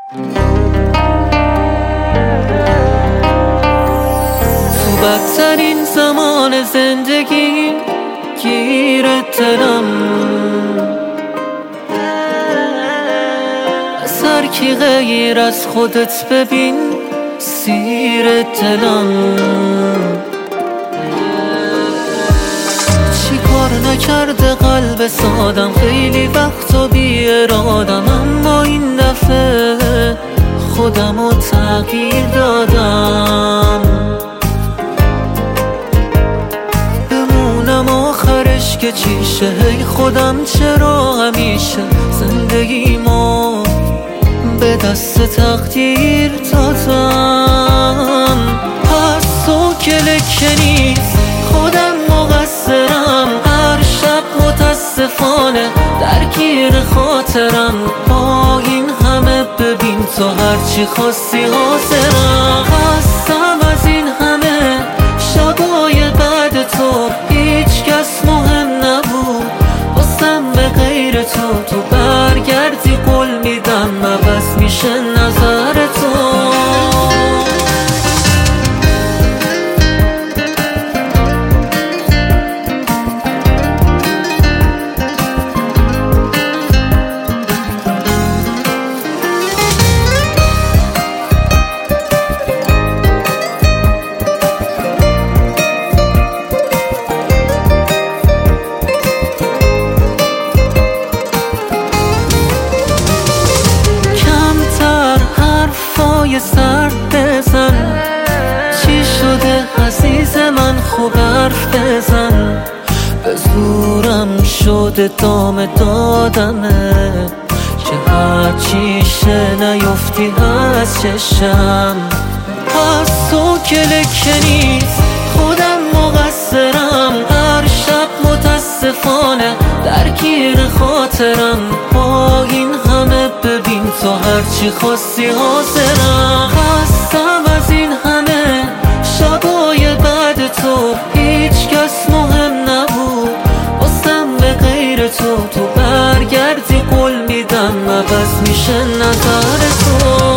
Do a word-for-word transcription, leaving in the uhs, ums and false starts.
تو بدترین زمان زندگی گیر دلم، از هر کی غیر از خودت ببین سیر دلم. چی کار نکرده قلب سادم، خیلی وقت و بی ارادم، اما این دفعه خودم رو تغییر دادم. بمونم آخرش که چیشه، هی خودم چرا همیشه زندگیمو به دست تقدیر دادم. پس تو که لکه نیست، خودم مقصرم، هر شب متاسفانه درگیر خاطرم. با این همه ببین تو هرچی خواستی حاضرم. خستم از این همه شبای بعد تو، هیچ کس مهم نبود واسم به غیر تو. تو برگردی قول میدم عوض میشه نظر تو. سرد بزن، چی شده عزیز من خوب حرف بزن. به زورم شده دام دادمه که هرچی شه نیفتی از چشم. پس تو که لکه نیست، خودم مقصرم، هر شب متاسفانه درگیر خاطرم. با این همه ببین تو هرچی خواستی حاضرم. خستم از این همه شبای بعد تو، هیچ کس مهم نبود واسم به غیر تو. تو برگردی قول میدم عوض میشه نظر تو.